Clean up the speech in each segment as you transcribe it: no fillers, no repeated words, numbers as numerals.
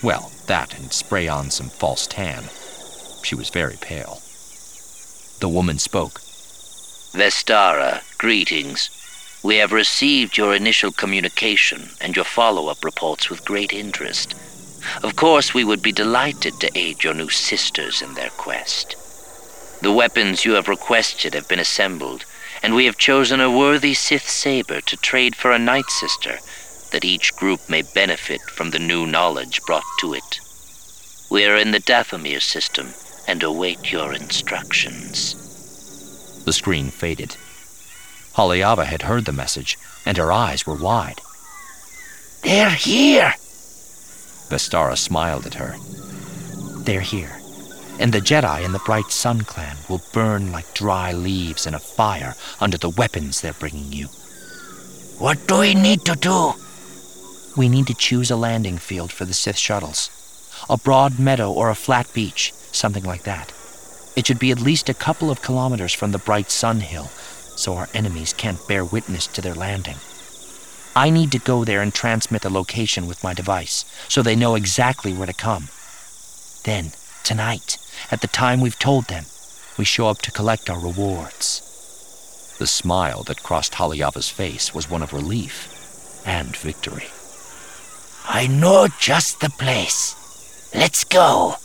Well, that and spray on some false tan. She was very pale. The woman spoke. Vestara, greetings. We have received your initial communication and your follow-up reports with great interest. Of course, we would be delighted to aid your new sisters in their quest. The weapons you have requested have been assembled, and we have chosen a worthy Sith saber to trade for a Night Sister, that each group may benefit from the new knowledge brought to it. We are in the Dathomir system and await your instructions. The screen faded. Haliava had heard the message, and her eyes were wide. They're here! Vestara smiled at her. They're here, and the Jedi in the Bright Sun clan will burn like dry leaves in a fire under the weapons they're bringing you. What do we need to do? We need to choose a landing field for the Sith shuttles. A broad meadow or a flat beach, something like that. It should be at least a couple of kilometers from the Bright Sun Hill, so our enemies can't bear witness to their landing. I need to go there and transmit the location with my device, so they know exactly where to come. Then, tonight, at the time we've told them, we show up to collect our rewards. The smile that crossed Haliava's face was one of relief and victory. I know just the place. Let's go.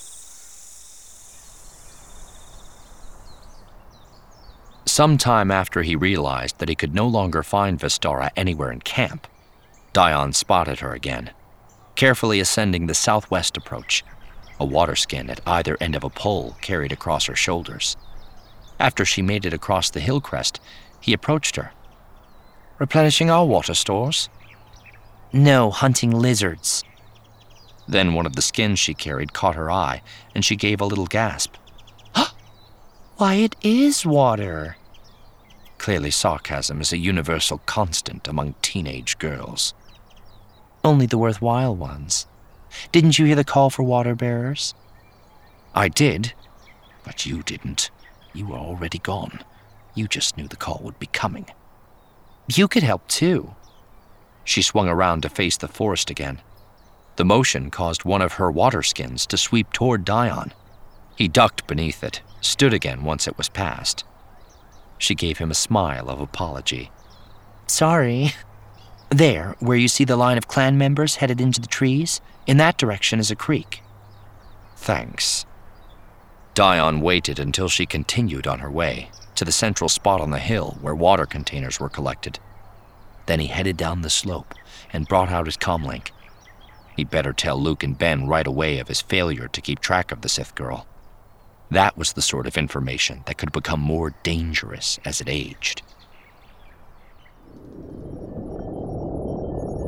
Sometime after he realized that he could no longer find Vestara anywhere in camp, Dion spotted her again, carefully ascending the southwest approach, a water skin at either end of a pole carried across her shoulders. After she made it across the hill crest, he approached her. Replenishing our water stores? No, hunting lizards. Then one of the skins she carried caught her eye, and she gave a little gasp. Why, it is water. Clearly sarcasm is a universal constant among teenage girls. Only the worthwhile ones. Didn't you hear the call for water bearers? I did, but you didn't. You were already gone. You just knew the call would be coming. You could help too. She swung around to face the forest again. The motion caused one of her water skins to sweep toward Dion. He ducked beneath it, stood again once it was past. She gave him a smile of apology. Sorry. There, where you see the line of clan members headed into the trees, in that direction is a creek. Thanks. Dion waited until she continued on her way, to the central spot on the hill where water containers were collected. Then he headed down the slope and brought out his comlink. He'd better tell Luke and Ben right away of his failure to keep track of the Sith girl. That was the sort of information that could become more dangerous as it aged.